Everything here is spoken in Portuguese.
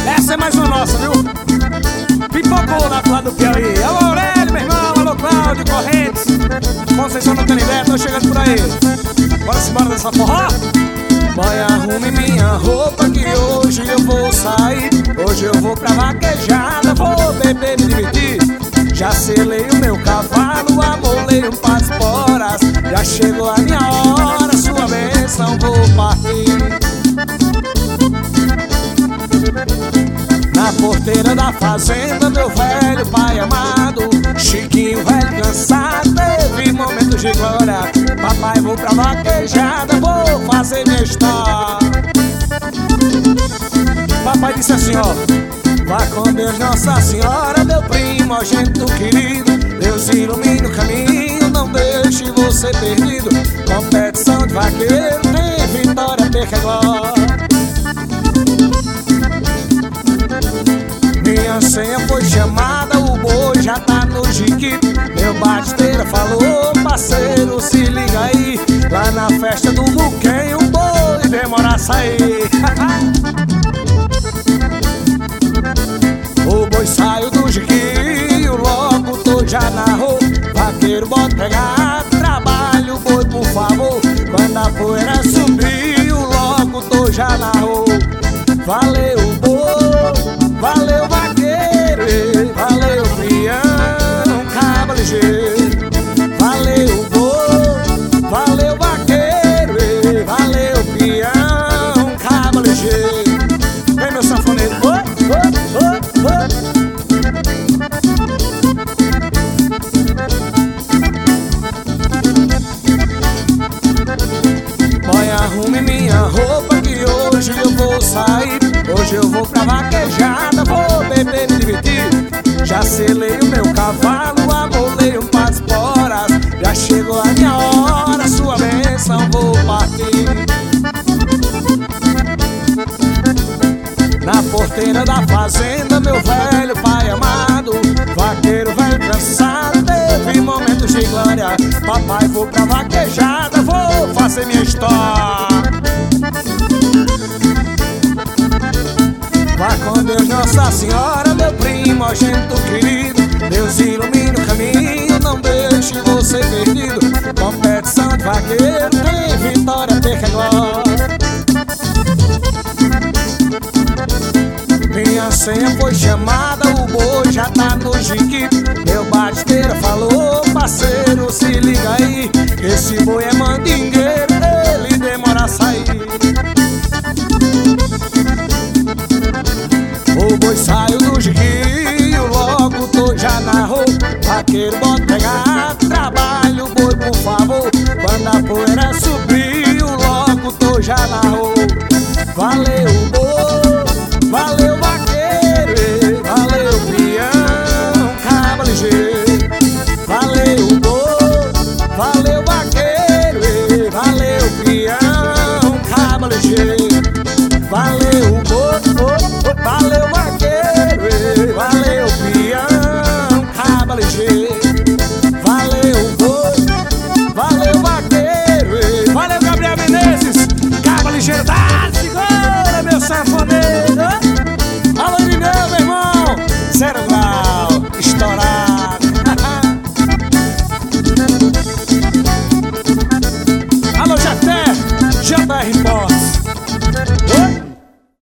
Essa é mais uma nossa, viu? Pipocou lá pro lado do Piauí. Alô, Aurélio, meu irmão. Alô, Cláudio, Correntes, Conceição do Canindé, tô chegando por aí. Bora se embora dessa forró? Boy, arrume minha roupa que hoje eu vou sair. Hoje eu vou pra vaquejada, vou beber, me divertir. Já selei o meu cavalo, amolei um par de esporas. Já chegou a minha hora, sua bênção, vou partir. Na porteira da fazenda, meu velho pai amado, Chiquinho, velho cansado, teve momentos de glória. Papai, vou pra vaquejada, vou fazer minha história. Papai disse assim, ó: vá com Deus, Nossa Senhora, meu primogênito querido. Deus ilumine o caminho, não deixe você perdido. Competição de vaqueiro, tem vitória, perca glória. Minha senha foi chamada, o boi já tá no jiquito. Meu batisteira falou, parceiro, se liga aí. Lá na festa do buquém, o boi demora a sair. O boi saiu do jiquinho, logo tô já narrou. Vaqueiro, bota pegar, trabalho, boi, por favor. Quando a poeira subiu, logo tô já narrou. Valeu, boi, valeu, vaqueiro, valeu, peão, cabo ligeiro. Valeu, boi, valeu, vaqueiro, valeu, peão, cabo ligeiro. Vem, meu sanfoneiro, Boy, arrume minha roupa que hoje eu vou sair. Hoje eu vou pra vaquejada, vou beber, me divertir. Já selei o meu cavalo, amolei um par de esporas. Já chegou a minha hora, sua bênção, vou partir. Na porteira da fazenda, meu velho pai amado, vaqueiro, velho cansado, teve momentos de glória. Papai, vou pra vaquejada, vou fazer minha história. Vá com Deus, Nossa Senhora, meu primogênito querido. Deus ilumine o caminho, não deixe você perdido. Competição de vaqueiro, tem vitória, perca glória. Minha senha foi chamada, o boi já tá no jiquito. Meu batisteira falou, parceiro, se liga aí. Esse boi é mandingueiro, ele demora a sair. O boi saiu do jiquinho, logo tô já narrou. Vaqueiro, bota pegar, trabalho, boi, por favor. Quando a poeira subiu, logo tô já narrou. Valeu, boi, valeu, vaqueiro, valeu, peão, cabo ligeiro. Valeu, boi, valeu, vaqueiro, valeu, peão, cabo ligeiro. Valeu, boi, valeu, vaqueiro.